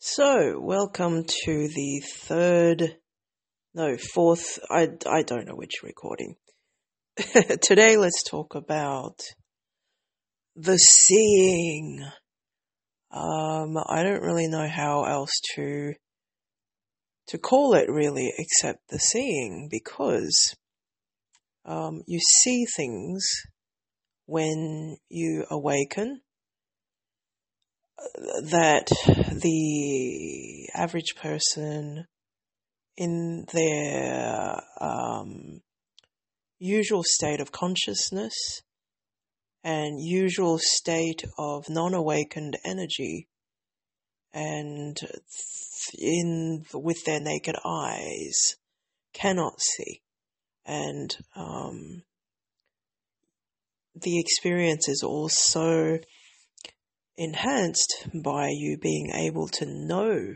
So, welcome to the fourth, I don't know which recording. Today, let's talk about the seeing. I don't really know how else to call it really, except the seeing, because, you see things when you awaken that the average person in their usual state of consciousness and usual state of non-awakened energy and with their naked eyes cannot see. And the experience is also enhanced by you being able to know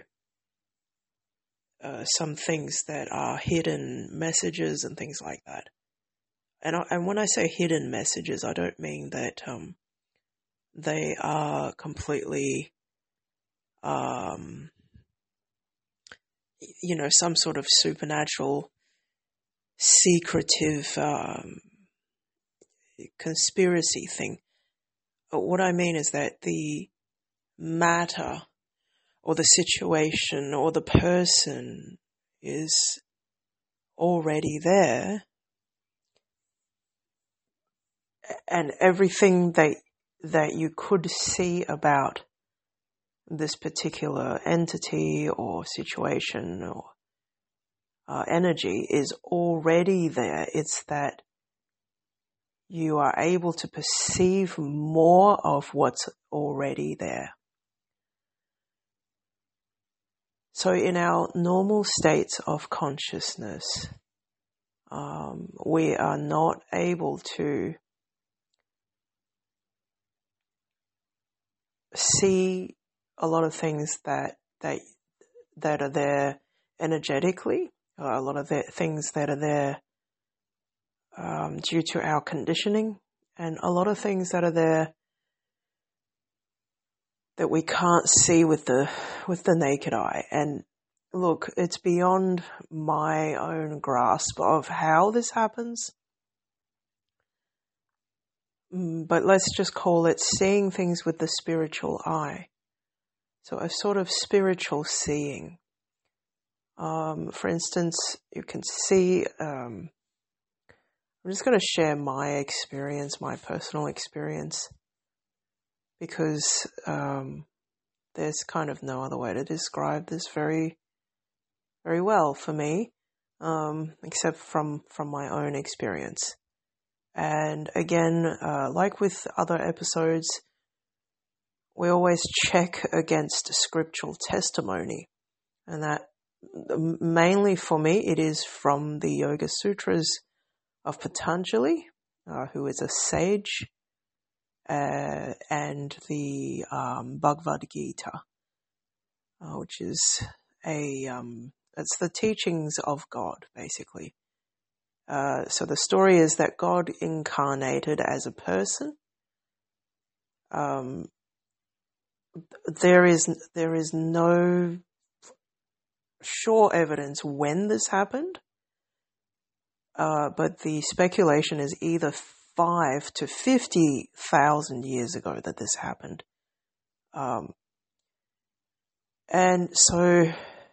some things that are hidden messages and things like that. And when I say hidden messages, I don't mean that they are completely, some sort of supernatural, secretive conspiracy thing. What I mean is that the matter or the situation or the person is already there, and everything that you could see about this particular entity or situation or energy is already there. It's that you are able to perceive more of what's already there. So in our normal states of consciousness, we are not able to see a lot of things that are there energetically, a lot of things that are there due to our conditioning, and a lot of things that are there that we can't see with the naked eye. And look, it's beyond my own grasp of how this happens, but let's just call it seeing things with the spiritual eye. So a sort of spiritual seeing. For instance, you can see, I'm just going to share my experience, my personal experience, because there's kind of no other way to describe this very, very well for me, except from my own experience. And again, like with other episodes, we always check against scriptural testimony, and that mainly for me, it is from the Yoga Sutras of Patanjali, who is a sage, and the Bhagavad Gita, which is it's the teachings of God, basically. So the story is that God incarnated as a person. There is no sure evidence when this happened, but the speculation is either 5 to 50,000 years ago that this happened. And so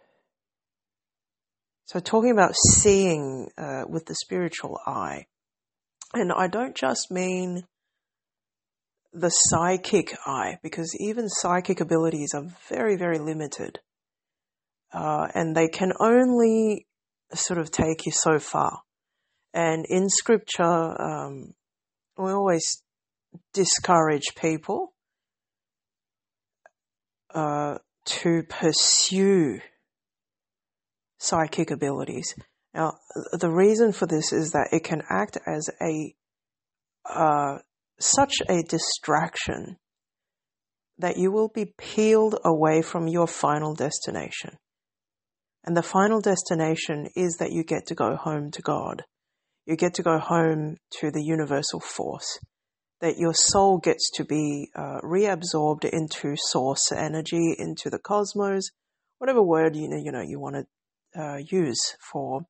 talking about seeing with the spiritual eye, and I don't just mean the psychic eye, because even psychic abilities are very, very limited, and they can only sort of take you so far. And in scripture, we always discourage people to pursue psychic abilities. Now, the reason for this is that it can act as such a distraction that you will be peeled away from your final destination. And the final destination is that you get to go home to God. You get to go home to the universal force. That your soul gets to be reabsorbed into source energy, into the cosmos, whatever word you want to use for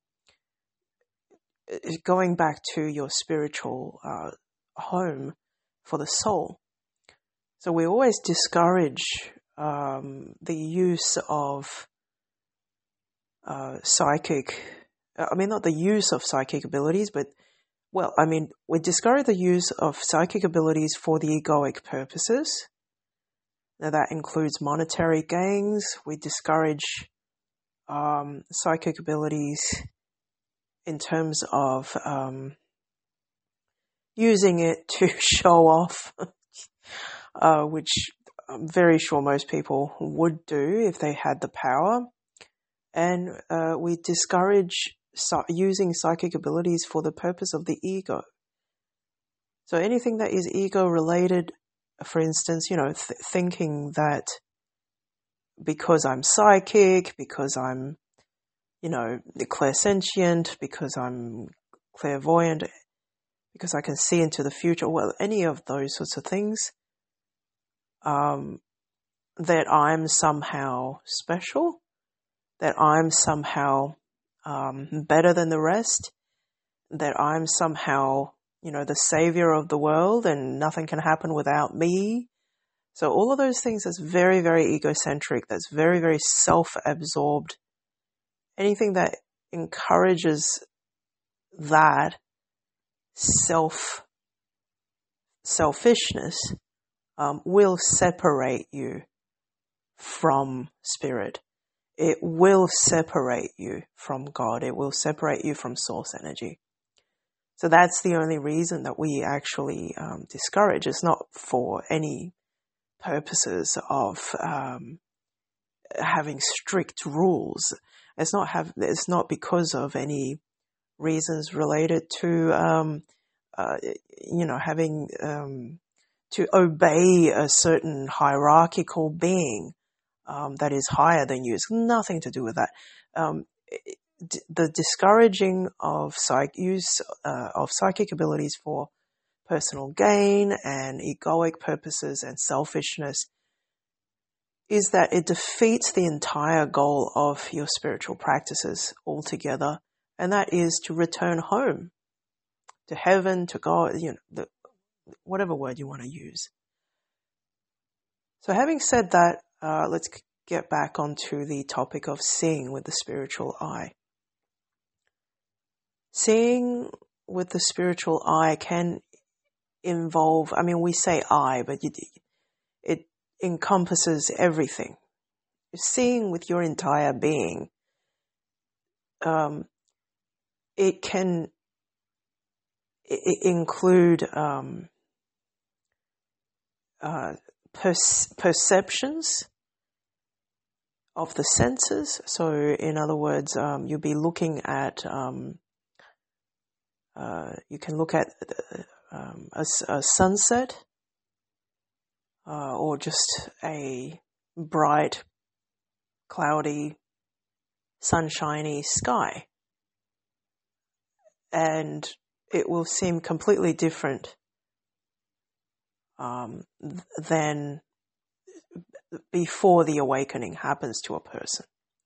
going back to your spiritual home for the soul. So we always discourage the use of psychic, not the use of psychic abilities, but, we discourage the use of psychic abilities for the egoic purposes. Now that includes monetary gains. We discourage psychic abilities in terms of using it to show off, which I'm very sure most people would do if they had the power. And we discourage using psychic abilities for the purpose of the ego. So anything that is ego related, for instance, thinking that because I'm psychic, because I'm, clairsentient, because I'm clairvoyant, because I can see into the future, well, any of those sorts of things, that I'm somehow special, that I'm somehow better than the rest, that I'm somehow, the savior of the world and nothing can happen without me. So all of those things, that's very, very egocentric. That's very, very self-absorbed. Anything that encourages that selfishness will separate you from spirit. It will separate you from God. It will separate you from source energy. So that's the only reason that we actually discourage. It's not for any purposes of having strict rules. It's not because of any reasons related to having to obey a certain hierarchical being that is higher than you. It's nothing to do with that. The discouraging of use of psychic abilities for personal gain and egoic purposes and selfishness is that it defeats the entire goal of your spiritual practices altogether, and that is to return home, to heaven, to God, whatever word you want to use. So having said that, let's get back onto the topic of seeing with the spiritual eye. Seeing with the spiritual eye can involve, we say eye, but it encompasses everything. Seeing with your entire being. It can include perceptions of the senses. So in other words, you'll be looking at, you can look at a sunset or just a bright, cloudy, sunshiny sky. And it will seem completely different than before the awakening happens to a person.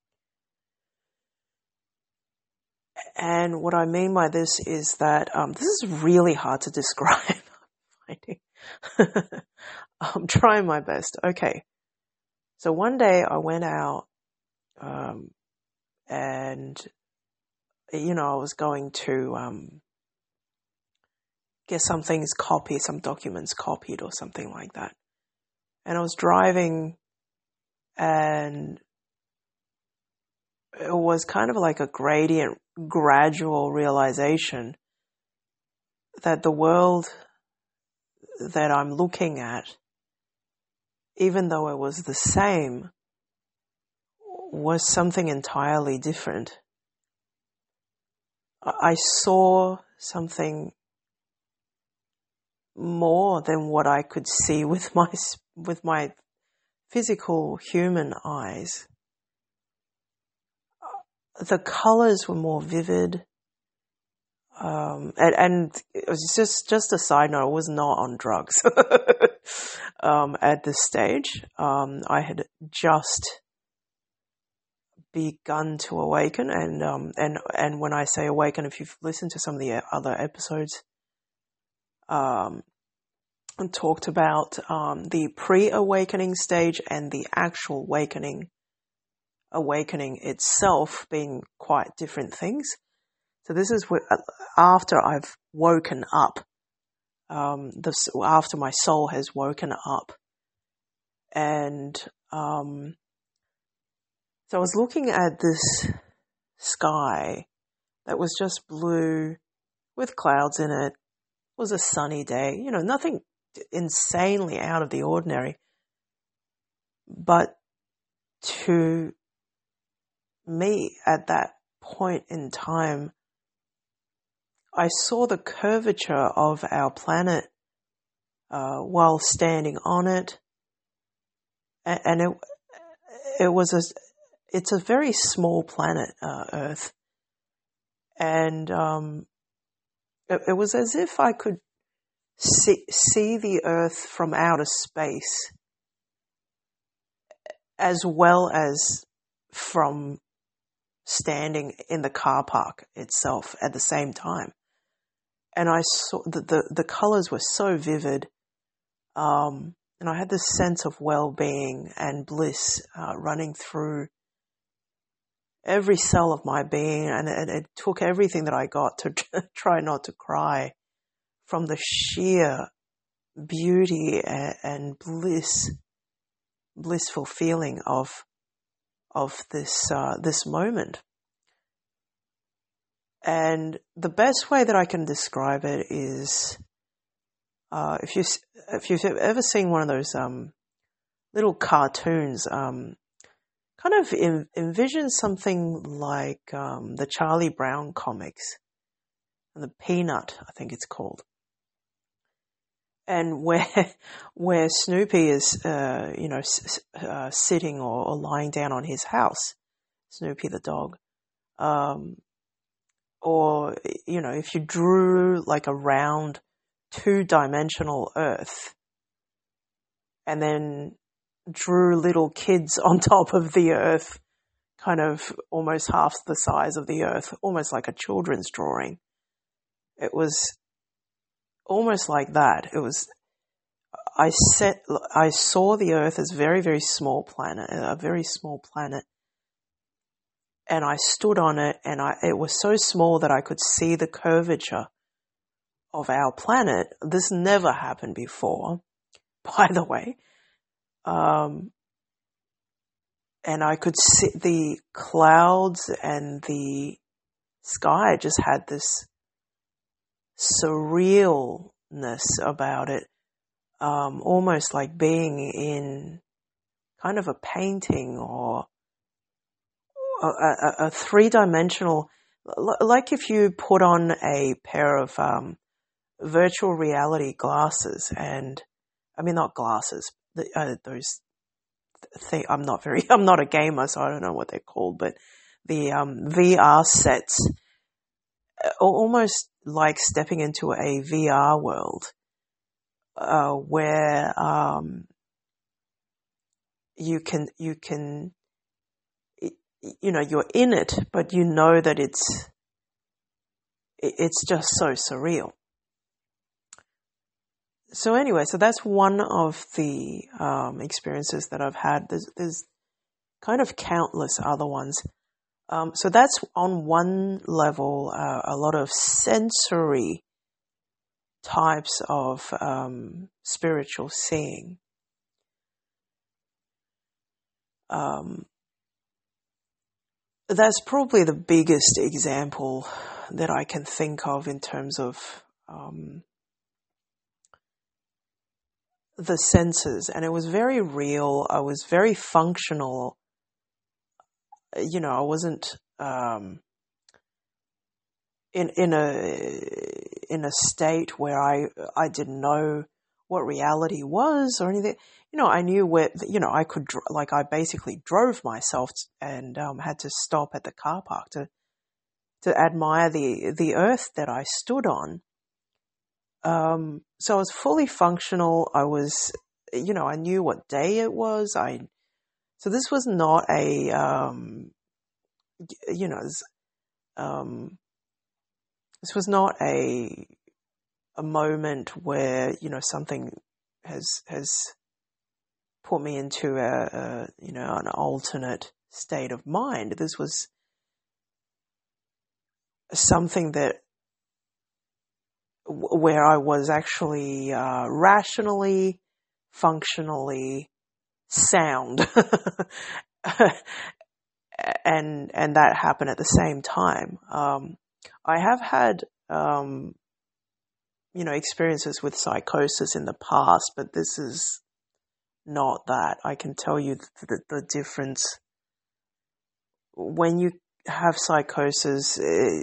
And what I mean by this is that this is really hard to describe. I'm trying my best. Okay. So one day I went out and, I was going to get some things copied, some documents copied or something like that. And I was driving and it was kind of like a gradual realization that the world that I'm looking at, even though it was the same, was something entirely different. I saw something more than what I could see with my physical human eyes. The colors were more vivid. And it was just a side note, I was not on drugs at this stage. I had just begun to awaken. And when I say awaken, if you've listened to some of the other episodes, and talked about the pre-awakening stage and the actual awakening itself being quite different things. So this is after I've woken up, after my soul has woken up. And so I was looking at this sky that was just blue with clouds in it. It was a sunny day, nothing insanely out of the ordinary. But to me, at that point in time, I saw the curvature of our planet while standing on it, and it's a very small planet, Earth, and it was as if I could see the Earth from outer space, as well as from standing in the car park itself at the same time. And I saw the colors were so vivid, and I had this sense of well-being and bliss running through every cell of my being, and it took everything that I got to try not to cry from the sheer beauty and blissful feeling of this moment. And the best way that I can describe it is, if you've ever seen one of those little cartoons, kind of envision something like the Charlie Brown comics and the Peanut, I think it's called, and where Snoopy is sitting or lying down on his house, Snoopy the dog. Or, if you drew like a round 2-dimensional Earth and then drew little kids on top of the Earth, kind of almost half the size of the Earth, almost like a children's drawing. It was almost like that. I saw the Earth as a very, very small planet, and I stood on it, and it was so small that I could see the curvature of our planet. This never happened before, by the way. And I could see the clouds and the sky just had this surrealness about it, almost like being in kind of a painting or a 3-dimensional, like if you put on a pair of virtual reality glasses, and I mean not glasses, those things. I'm not a gamer, so I don't know what they're called, but the VR sets, almost like stepping into a VR world, where you can. You're in it, but you know that it's just so surreal. So anyway, so that's one of the experiences that I've had. There's kind of countless other ones. So that's on one level, a lot of sensory types of spiritual seeing. That's probably the biggest example that I can think of in terms of the senses. And it was very real. I was very functional. I wasn't in a state where I didn't know what reality was or anything. I knew where, I could, I basically drove myself and had to stop at the car park to admire the earth that I stood on. So I was fully functional. I was, I knew what day it was. So this was not a you know, this was not a moment where, you know, something has put me into you know, an alternate state of mind. This was something that where I was actually rationally, functionally sound, and that happened at the same time. I have had you know, experiences with psychosis in the past, but this is not that. I can tell you the difference. When you have psychosis,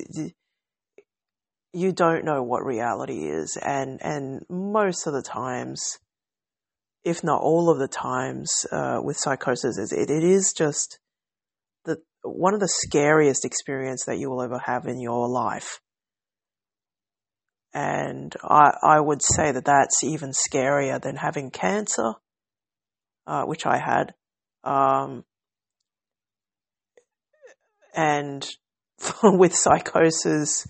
you don't know what reality is, and most of the times, if not all of the times, with psychosis, it is just one of the scariest experience that you will ever have in your life. And I would say that that's even scarier than having cancer, which I had. And with psychosis,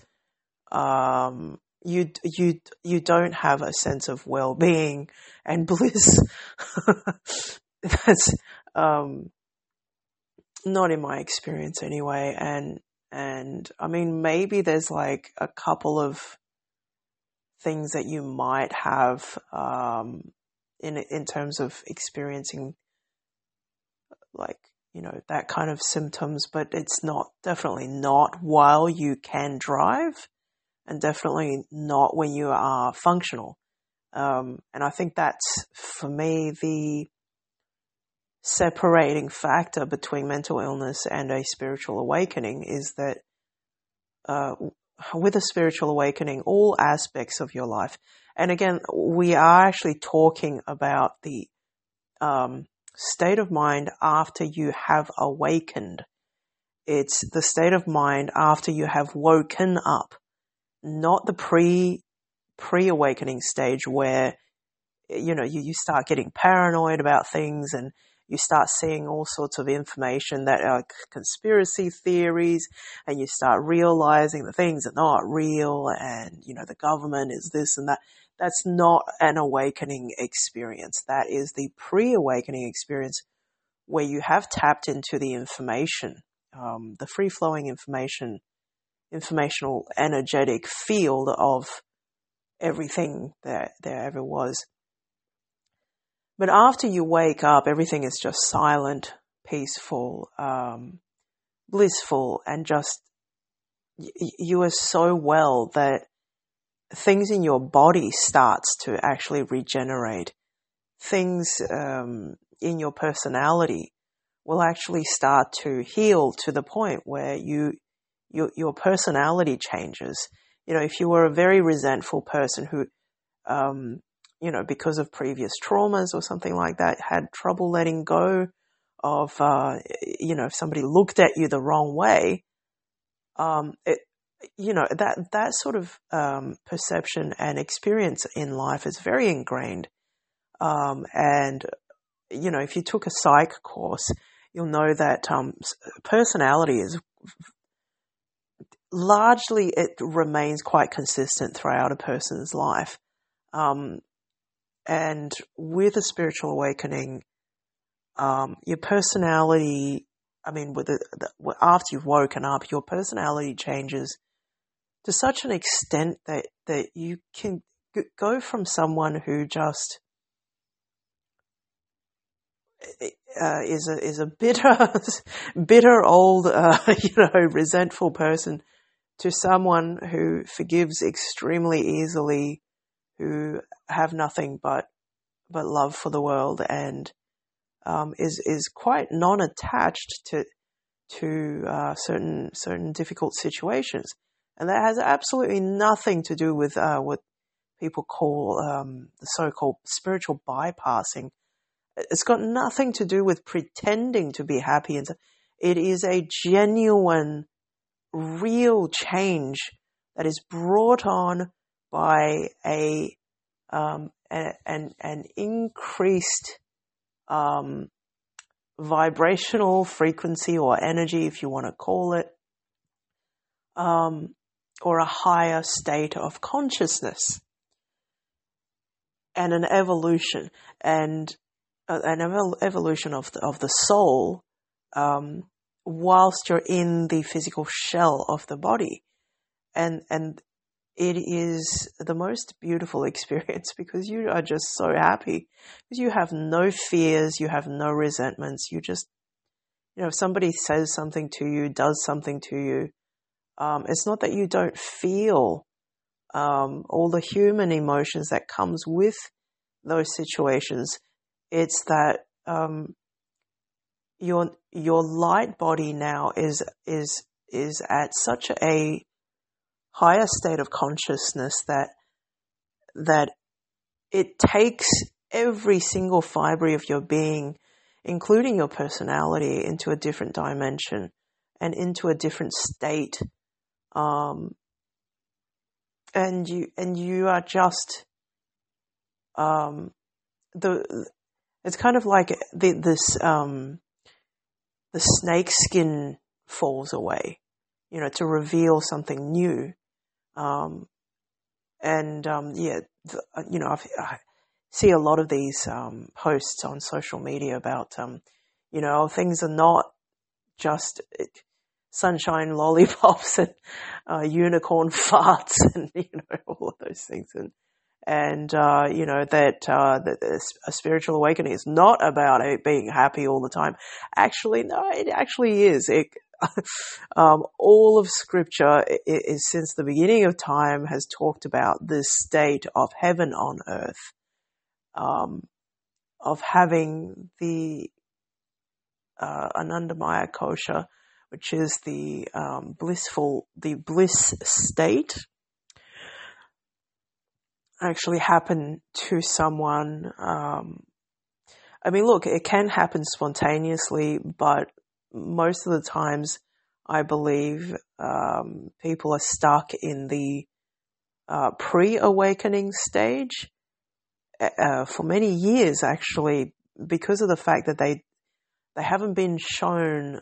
you don't have a sense of well-being and bliss. That's not in my experience anyway. And I mean, maybe there's like a couple of things that you might have in terms of experiencing, like, you know, that kind of symptoms, but it's definitely not while you can drive, and definitely not when you are functional. And I think that's, for me, the separating factor between mental illness and a spiritual awakening is that with a spiritual awakening, all aspects of your life, and again, we are actually talking about the state of mind after you have awakened. It's the state of mind after you have woken up, not the pre-awakening stage where, you know, you start getting paranoid about things and you start seeing all sorts of information that are conspiracy theories, and you start realizing that things are not real, and, you know, the government is this and that. That's not an awakening experience. That is the pre-awakening experience where you have tapped into the information, the free-flowing informational, energetic field of everything that there ever was. But after you wake up, everything is just silent, peaceful, blissful, and just you are so well that things in your body starts to actually regenerate. Things in your personality will actually start to heal to the point where your personality changes. You know, if you were a very resentful person who, you know, because of previous traumas or something like that, had trouble letting go of, you know, if somebody looked at you the wrong way, you know, that sort of perception and experience in life is very ingrained. And, you know, if you took a psych course, you'll know that personality is largely, it remains quite consistent throughout a person's life. And with a spiritual awakening, your personality, I mean, after you've woken up, your personality changes to such an extent that you can go from someone who just is a bitter old, you know, resentful person, to someone who forgives extremely easily, who have nothing but love for the world, and is quite non-attached to certain difficult situations. And that has absolutely nothing to do with what people call the so-called spiritual bypassing. It's got nothing to do with pretending to be happy. And it is a genuine, real change that is brought on by an increased vibrational frequency or energy, if you want to call it, or a higher state of consciousness, and an evolution, and evolution of the soul, whilst you're in the physical shell of the body, and it is the most beautiful experience, because you are just so happy, because you have no fears, you have no resentments. You just, if somebody says something to you, does something to you, it's not that you don't feel all the human emotions that comes with those situations. It's that your light body now is at such a higher state of consciousness that it takes every single fiber of your being, including your personality, into a different dimension and into a different state. And you are just it's kind of like the snake skin falls away, to reveal something new. I see a lot of these posts on social media about things are not just sunshine lollipops and unicorn farts and all of those things, and that a spiritual awakening is not about being happy all the time. Actually, no, it actually is. All of Scripture is since the beginning of time has talked about this state of heaven on earth, of having the Anandamaya Kosha, which is the bliss state, actually happen to someone. Look, it can happen spontaneously, but most of the times I believe people are stuck in the pre-awakening stage for many years, actually, because of the fact that they haven't been shown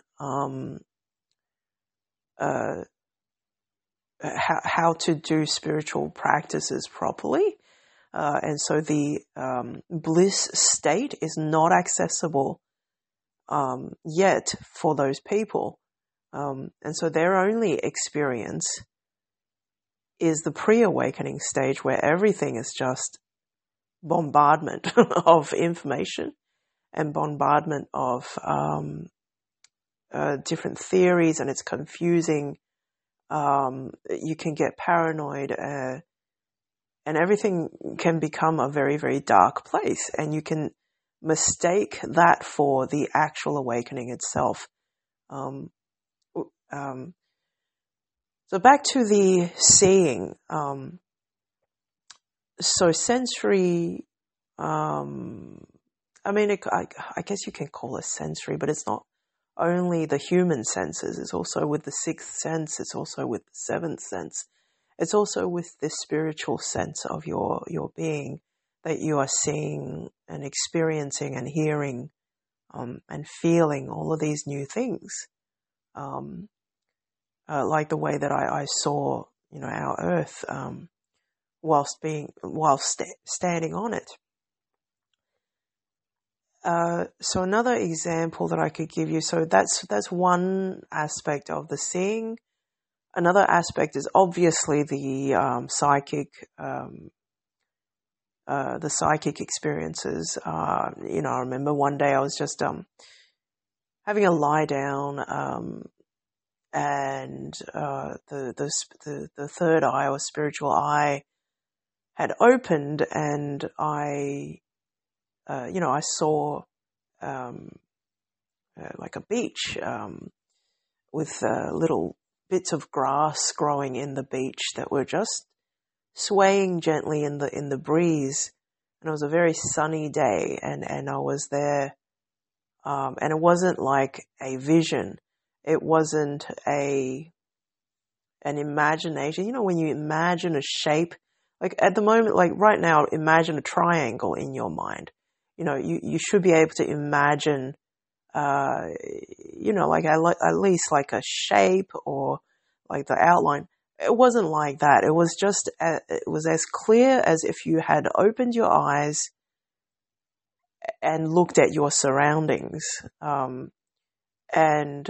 how to do spiritual practices properly. And so the bliss state is not accessible yet for those people. And so their only experience is the pre-awakening stage, where everything is just bombardment of information and bombardment of different theories, and it's confusing. You can get paranoid, and everything can become a very, very dark place, and you can mistake that for the actual awakening itself. So back to the seeing. So sensory, I guess you can call it sensory, but it's not only the human senses. It's also with the sixth sense. It's also with the seventh sense. It's also with the spiritual sense of your being, that you are seeing and experiencing and hearing and feeling all of these new things. Like the way that I saw, our earth whilst standing on it. So another example that I could give you, so that's one aspect of the seeing. Another aspect is obviously the psychic experiences. I remember one day I was just having a lie down, and the third eye, or spiritual eye, had opened, and I saw like a beach with little bits of grass growing in the beach that were just swaying gently in the breeze. And it was a very sunny day, and I was there, and it wasn't like a vision. It wasn't an imagination. When you imagine a shape, like at the moment, like right now, imagine a triangle in your mind. You should be able to imagine like at least like a shape or like the outline. It wasn't like that. It was just, it was as clear as if you had opened your eyes and looked at your surroundings, and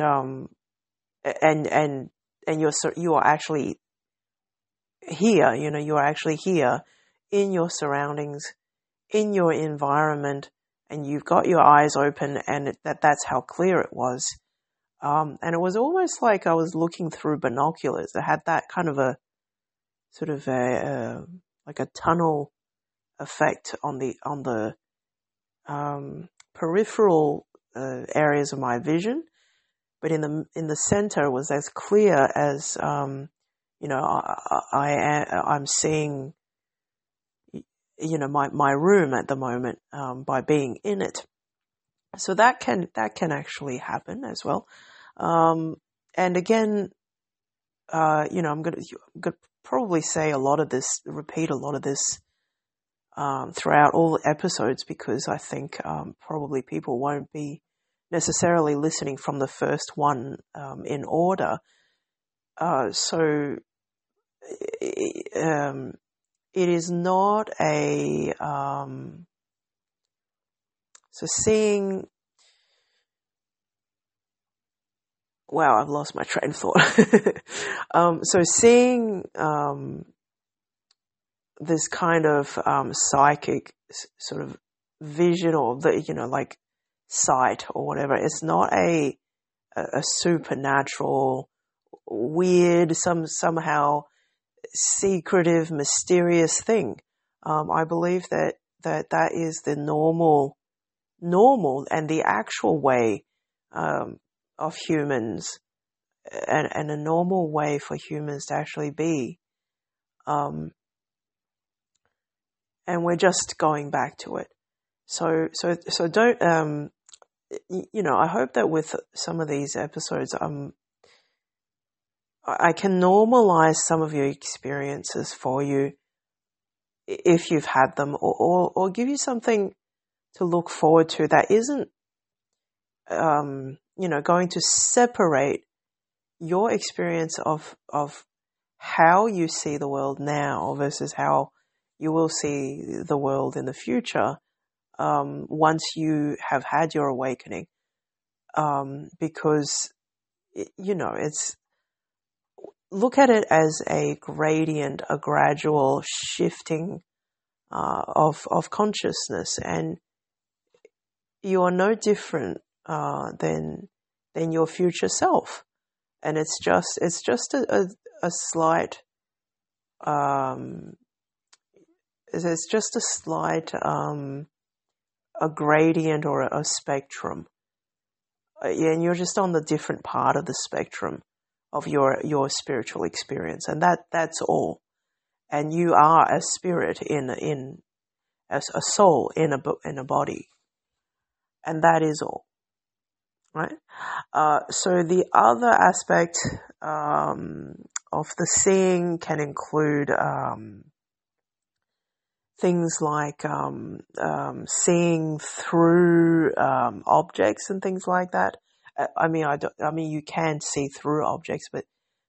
you are actually here. You are actually here in your surroundings, in your environment, and you've got your eyes open, and that's how clear it was. And it was almost like I was looking through binoculars. It had that kind of a sort of like a tunnel effect on the peripheral areas of my vision, but in the center was as clear as I'm seeing my room at the moment by being in it. So that can actually happen as well. And again, I'm going to probably say repeat a lot of this throughout all the episodes, because I think probably people won't be necessarily listening from the first one in order. So it is not a so seeing. Wow, I've lost my train of thought. So seeing this kind of psychic sort of vision, or like sight or whatever, it's not a supernatural, weird, somehow secretive, mysterious thing. I believe that is the normal and the actual way of humans, and a normal way for humans to actually be. And we're just going back to it. So don't, I hope that with some of these episodes, I can normalize some of your experiences for you, if you've had them, or give you something to look forward to that isn't, going to separate your experience of how you see the world now versus how you will see the world in the future, once you have had your awakening. Because, it's, look at it as a gradient, a gradual shifting of consciousness, and you are no different than your future self. And it's just a slight, it's just a slight a gradient or a spectrum. And you're just on the different part of the spectrum of your spiritual experience, and that's all. And you are a spirit in as a soul in a body, and that is all, right? So the other aspect of the seeing can include things like seeing through objects and things like that. I mean, you can see through objects, but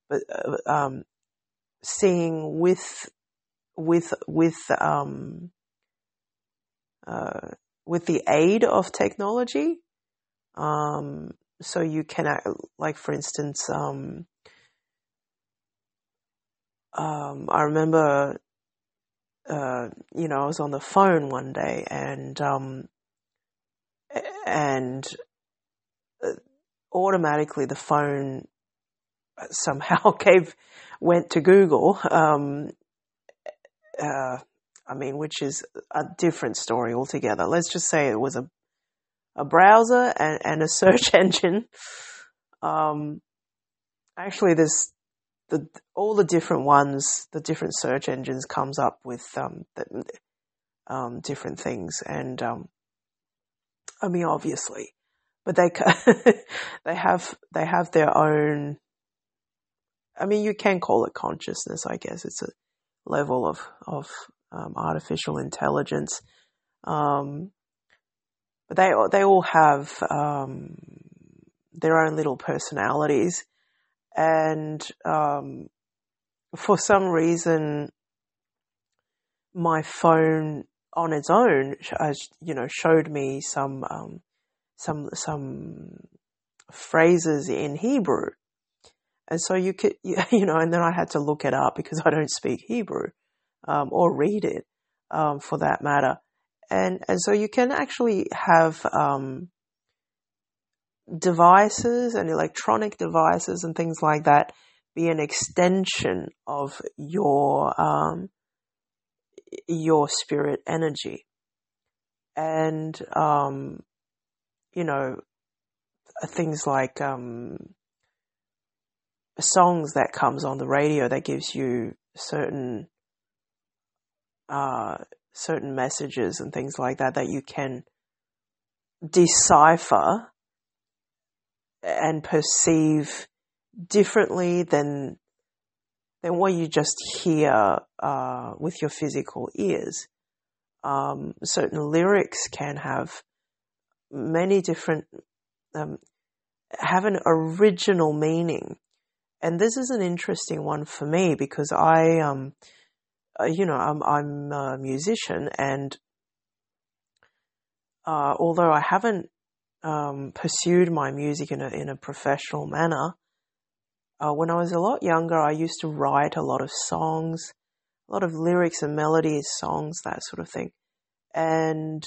seeing with the aid of technology. So you can, like, for instance, I remember, I was on the phone one day, and automatically the phone somehow went to Google, which is a different story altogether. Let's just say it was a browser and a search engine. Actually, there's all the different ones, the different search engines comes up with different things, and obviously, but they they have their own. I mean, you can call it consciousness, I guess. It's a level of artificial intelligence. But they all have their own little personalities, and for some reason, my phone on its own, showed me some phrases in Hebrew, and so you could, and then I had to look it up because I don't speak Hebrew or read it for that matter, and so you can actually have devices and electronic devices and things like that be an extension of your spirit energy. And things like songs that comes on the radio that gives you certain messages and things like that you can decipher and perceive differently than what you just hear with your physical ears. Certain lyrics can have many different, have an original meaning. And this is an interesting one for me because I'm a musician, and although I haven't pursued my music in a professional manner, when I was a lot younger, I used to write a lot of songs, a lot of lyrics and melodies, songs, that sort of thing. And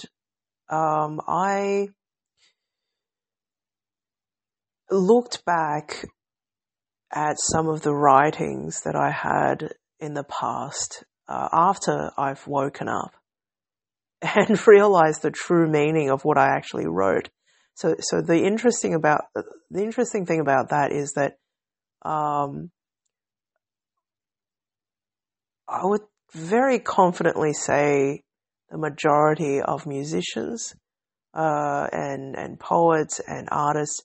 I looked back at some of the writings that I had in the past after I've woken up and realized the true meaning of what I actually wrote. So the interesting thing about that is that I would very confidently say the majority of musicians and poets and artists,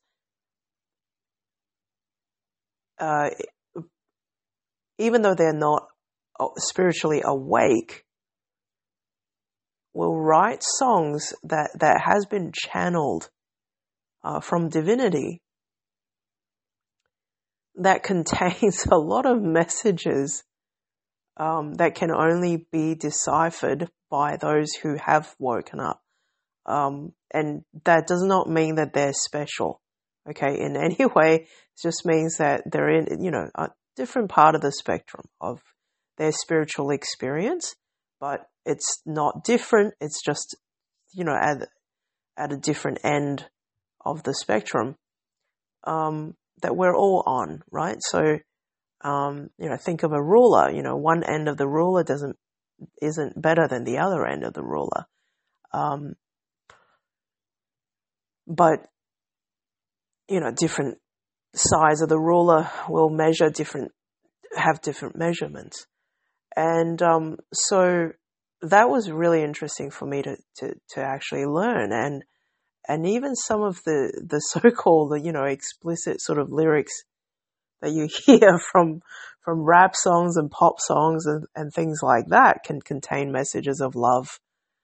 even though they're not spiritually awake, will write songs that has been channeled from divinity, that contains a lot of messages that can only be deciphered by those who have woken up. And that does not mean that they're special, okay, in any way. It just means that they're in, a different part of the spectrum of their spiritual experience, but it's not different. It's just, at a different end of the spectrum that we're all on, right? So, think of a ruler. One end of the ruler isn't better than the other end of the ruler. But, different sides of the ruler will have different measurements. And so that was really interesting for me to actually learn. And even some of the so-called, explicit sort of lyrics that you hear from rap songs and pop songs and things like that can contain messages of love.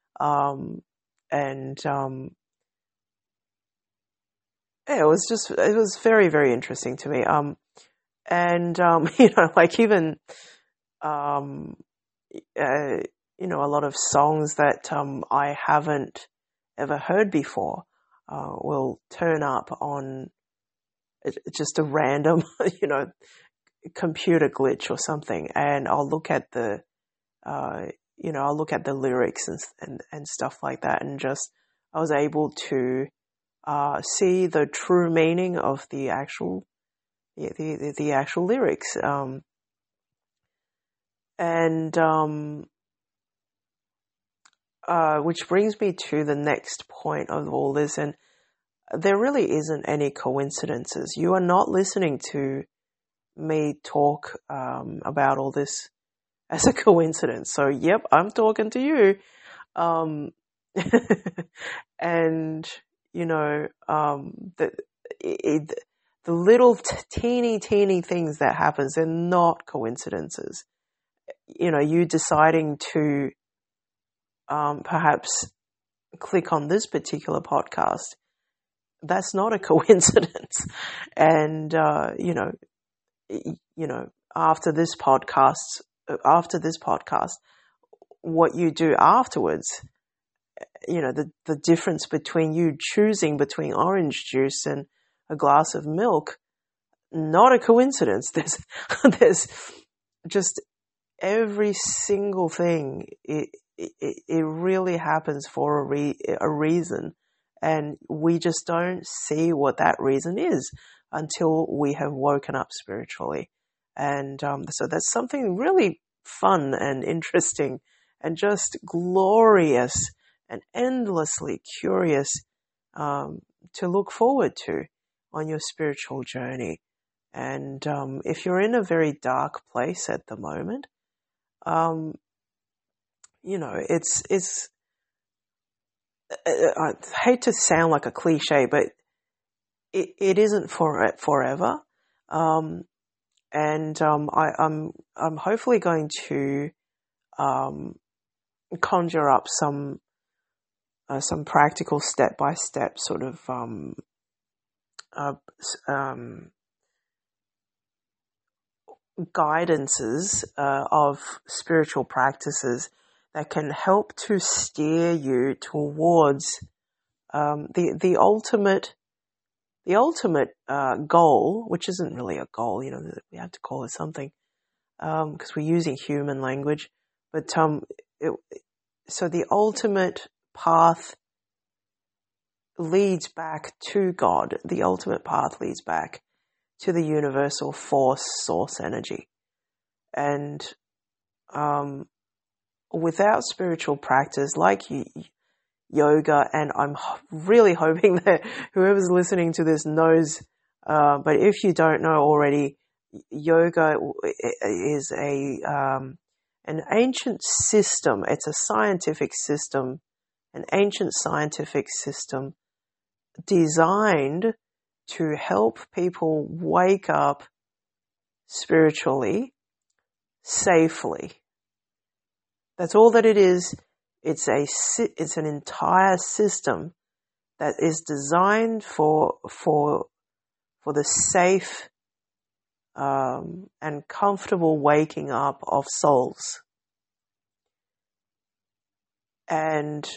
It was very, very interesting to me. Like even, a lot of songs that I haven't ever heard before will turn up on just a random, computer glitch or something, and I'll look at the, lyrics and stuff like that, and just I was able to see the true meaning of the actual lyrics, which brings me to the next point of all this, and there really isn't any coincidences. You are not listening to me talk about all this as a coincidence. So, yep, I'm talking to you. And, the little teeny things that happens, they're not coincidences. You deciding to perhaps click on this particular podcast, that's not a coincidence. And, after this podcast, what you do afterwards, the difference between you choosing between orange juice and a glass of milk, not a coincidence. There's just every single thing. It really happens for a reason, and we just don't see what that reason is until we have woken up spiritually. And so that's something really fun and interesting and just glorious and endlessly curious to look forward to on your spiritual journey. And if you're in a very dark place at the moment, it's I hate to sound like a cliche, but it isn't forever. I'm hopefully going to conjure up some practical step-by-step sort of guidances of spiritual practices that can help to steer you towards the ultimate goal, which isn't really a goal. We have to call it something because we're using human language. But so the ultimate path leads back to God. The ultimate path leads back to the universal force, source energy. And without spiritual practice like yoga, and I'm really hoping that whoever's listening to this knows, but if you don't know already, yoga is an ancient system. It's a scientific system, an ancient scientific system designed to help people wake up spiritually, safely. That's all that it is. It's an entire system that is designed for the safe and comfortable waking up of souls. And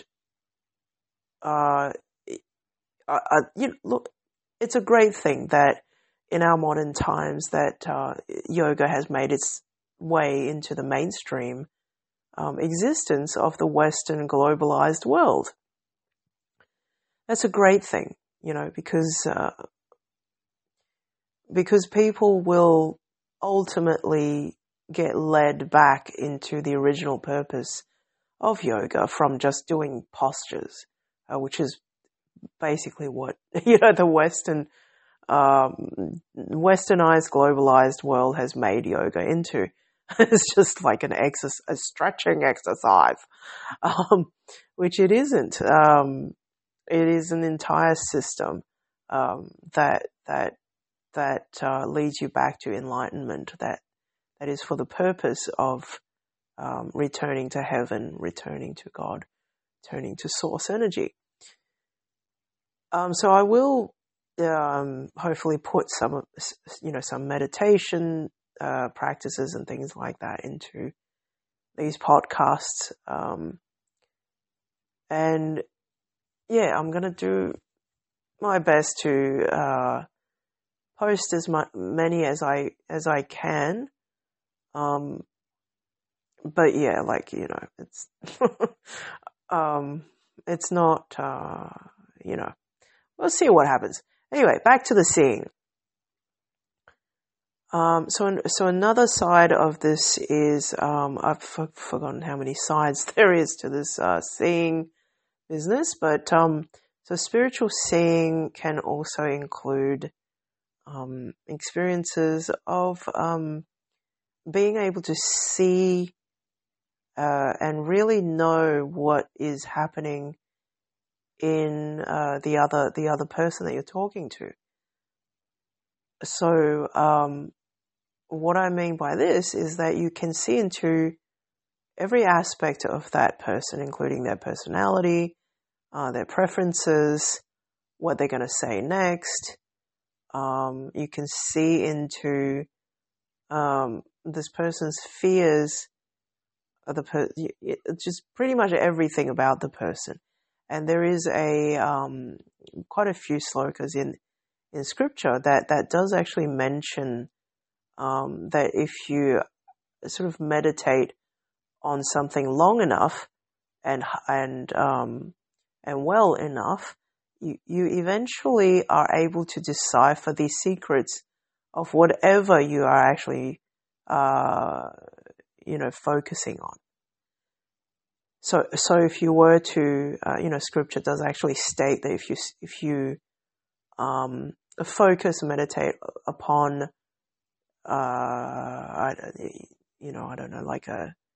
look, it's a great thing that in our modern times that yoga has made its way into the mainstream existence of the Western globalized world. That's a great thing, because people will ultimately get led back into the original purpose of yoga from just doing postures, which is basically what the westernized, globalized world has made yoga into. It's just like a stretching exercise, which it isn't. It is an entire system that leads you back to enlightenment. That is for the purpose of returning to heaven, returning to God, returning to source energy. So I will hopefully put some meditation practices and things like that into these podcasts. And yeah, I'm going to do my best to post as many as I can. But yeah, it's it's not we'll see what happens. Anyway, back to the seeing. So another side of this is, I've forgotten how many sides there is to this seeing business, but so spiritual seeing can also include experiences of being able to see and really know what is happening in the other person that you're talking to. So what I mean by this is that you can see into every aspect of that person, including their personality, their preferences, what they're going to say next. You can see into this person's fears, just pretty much everything about the person. And there is quite a few slokas in scripture that does actually mention that if you sort of meditate on something long enough and well enough, you eventually are able to decipher the secrets of whatever you are actually focusing on. So if you were to scripture does actually state that if you focus, meditate upon I don't know, like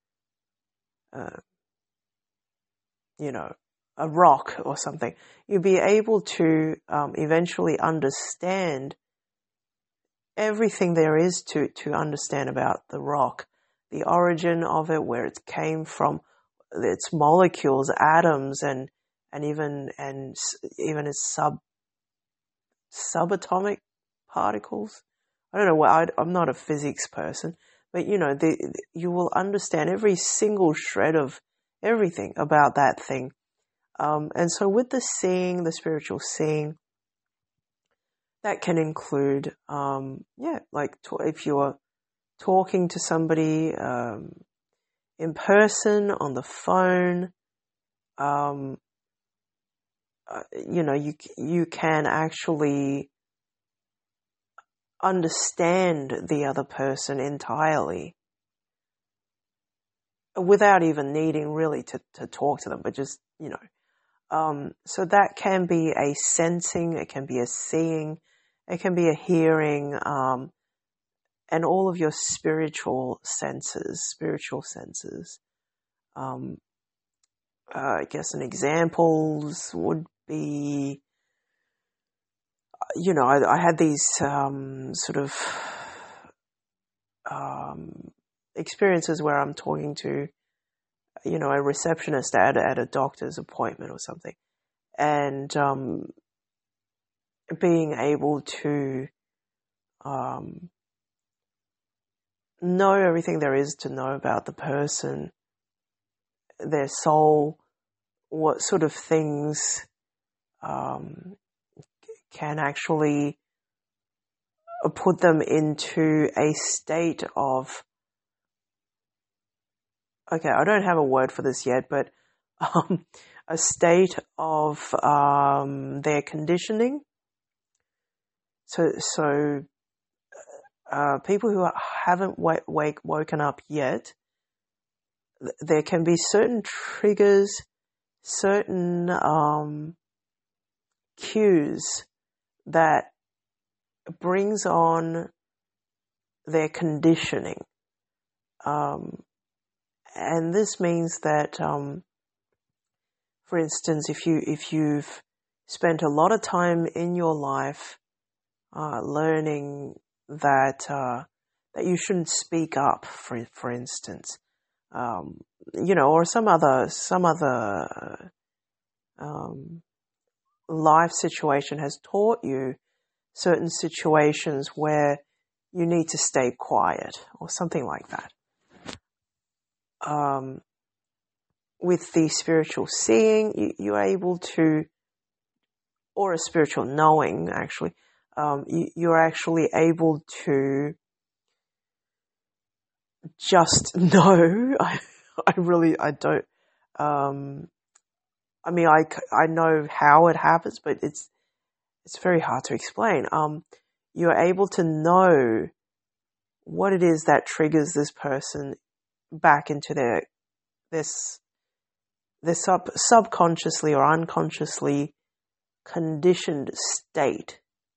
a rock or something, you'll be able to eventually understand everything there is to understand about the rock, the origin of it, where it came from, its molecules, atoms, and even its subatomic particles. I don't know. I'm not a physics person, but you will understand every single shred of everything about that thing. And so with the seeing, the spiritual seeing, that can include, if you're talking to somebody in person, on the phone, you can actually understand the other person entirely without even needing really to talk to them, but just, so that can be a sensing, it can be a seeing, it can be a hearing, and all of your spiritual senses. I guess an examples would be, I had these sort of experiences where I'm talking to, a receptionist at a doctor's appointment or something, and being able to know everything there is to know about the person, their soul, what sort of things can actually put them into a state of, okay, I don't have a word for this yet, but a state of their conditioning. So people who haven't woken up yet, there can be certain triggers, certain cues that brings on their conditioning. And this means that, for instance, if you've spent a lot of time in your life learning that you shouldn't speak up, for instance, or some other life situation has taught you certain situations where you need to stay quiet or something like that. With the spiritual seeing, you're able to, or a spiritual knowing, actually, you're actually able to just know. I don't. I know how it happens, but it's very hard to explain. You're able to know what it is that triggers this person back into their subconsciously or unconsciously conditioned state.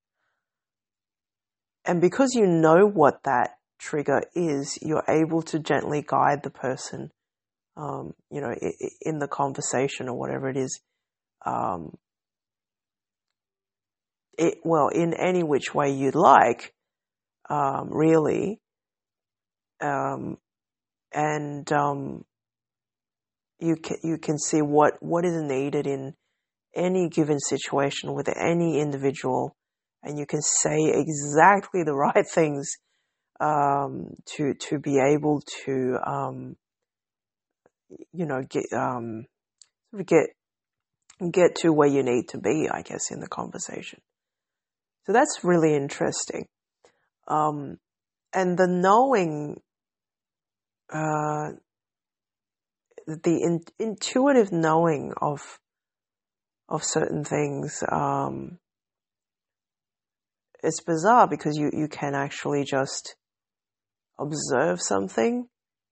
And because you know what that trigger is, you're able to gently guide the person, in the conversation or whatever it is, in any which way you'd like, really. You can see what is needed in any given situation with any individual, and you can say exactly the right things to be able to get to where you need to be, I guess, in the conversation. So that's really interesting. And the knowing, the intuitive knowing of certain things, it's bizarre because you can actually just observe something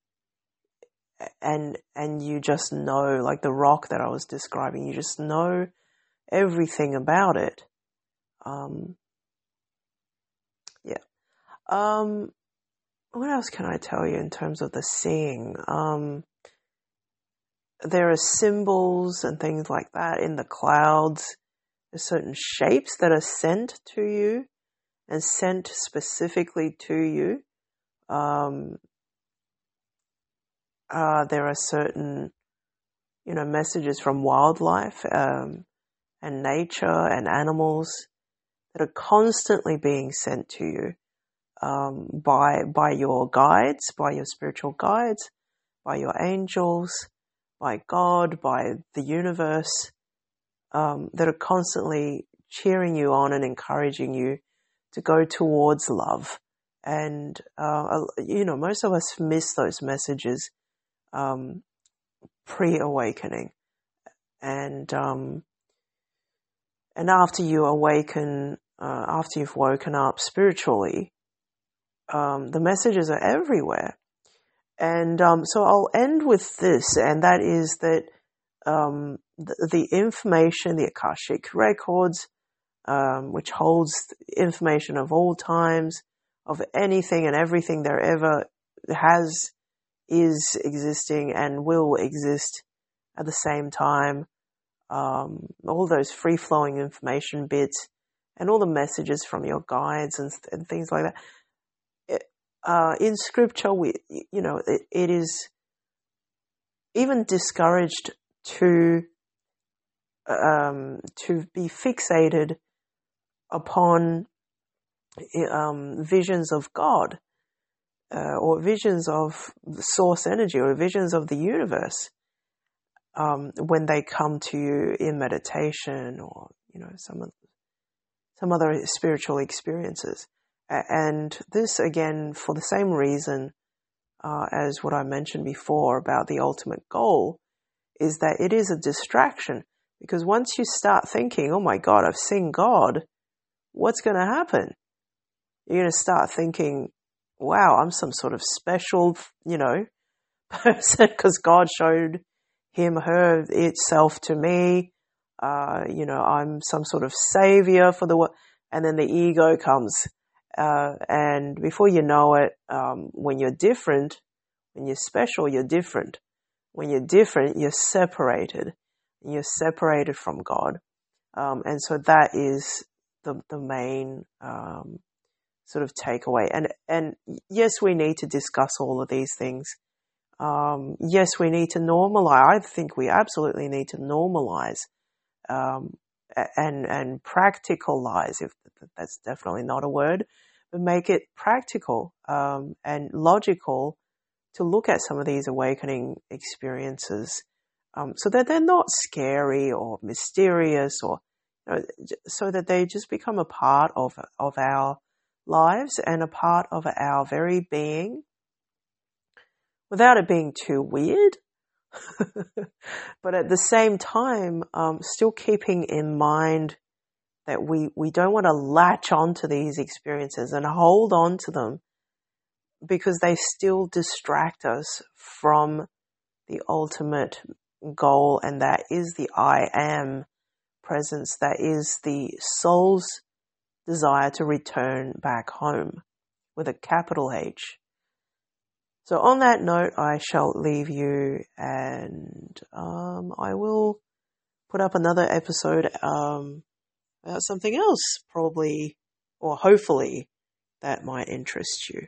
and you just know, like the rock that I was describing, you just know everything about it. What else can I tell you in terms of the seeing? There are symbols and things like that in the clouds. There's certain shapes that are sent to you and sent specifically to you. There are certain, messages from wildlife and nature and animals that are constantly being sent to you by your guides, by your spiritual guides, by your angels, by God, by the universe, that are constantly cheering you on and encouraging you to go towards love. And, most of us miss those messages pre-awakening. And after you awaken, after you've woken up spiritually, the messages are everywhere. And so I'll end with this, and that is that the information, the Akashic Records, which holds information of all times, of anything and everything there ever has, is existing and will exist at the same time. All those free-flowing information bits and all the messages from your guides and things like that. In scripture, it is even discouraged to be fixated upon visions of God or visions of the source energy or visions of the universe when they come to you in meditation or some other spiritual experiences. And this, again, for the same reason as what I mentioned before about the ultimate goal, is that it is a distraction. Because once you start thinking, oh my God, I've seen God, what's going to happen? You're going to start thinking, wow, I'm some sort of special, person because God showed him, her, itself to me. I'm some sort of savior for the world. And then the ego comes. And before you know it, when you're different, when you're special, you're different. When you're different, you're separated. You're separated from God. And so that is the main sort of takeaway. And yes, we need to discuss all of these things. Yes, we need to normalize. I think we absolutely need to normalize and practicalize, if that's definitely not a word, but make it practical and logical to look at some of these awakening experiences so that they're not scary or mysterious, or so that they just become a part of our lives and a part of our very being without it being too weird. But at the same time, still keeping in mind that we don't want to latch onto these experiences and hold on to them because they still distract us from the ultimate goal, and that is the I am presence, that is the soul's desire to return back home with a capital H. So on that note, I shall leave you, and I will put up another episode about something else, probably, or hopefully, that might interest you.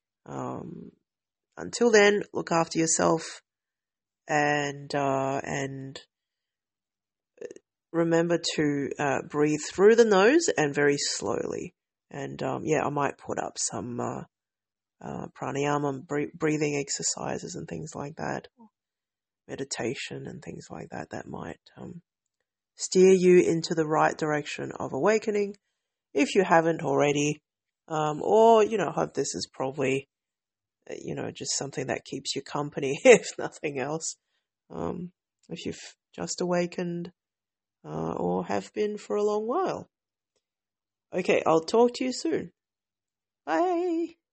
Until then, look after yourself and remember to breathe through the nose and very slowly. And I might put up some pranayama, breathing exercises and things like that, meditation and things like that, that might steer you into the right direction of awakening if you haven't already. Or, hope this is probably, just something that keeps you company, if nothing else. If you've just awakened or have been for a long while. Okay, I'll talk to you soon. Bye.